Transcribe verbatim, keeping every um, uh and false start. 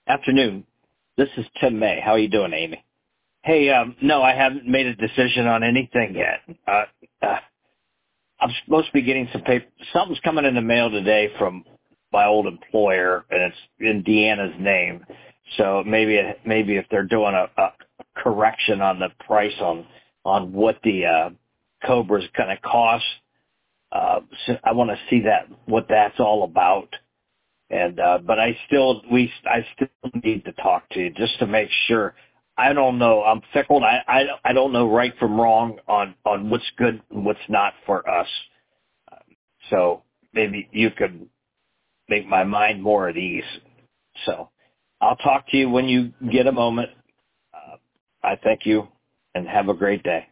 Afternoon. This is Tim May. How are you doing, Amy? Hey, um, no, I haven't made a decision on anything yet. Uh, uh, I'm supposed to be getting some paper. Something's coming in the mail today from my old employer, and it's in Deanna's name. So maybe, it, maybe if they're doing a, a correction on the price on on what the uh, Cobra's going to cost, uh, so I want to see that what that's all about. And, uh, but I still, we, I still need to talk to you just to make sure. I don't know. I'm fickle. I, I, I don't know right from wrong on, on what's good and what's not for us. So maybe you could make my mind more at ease. So I'll talk to you when you get a moment. Uh, I thank you and have a great day.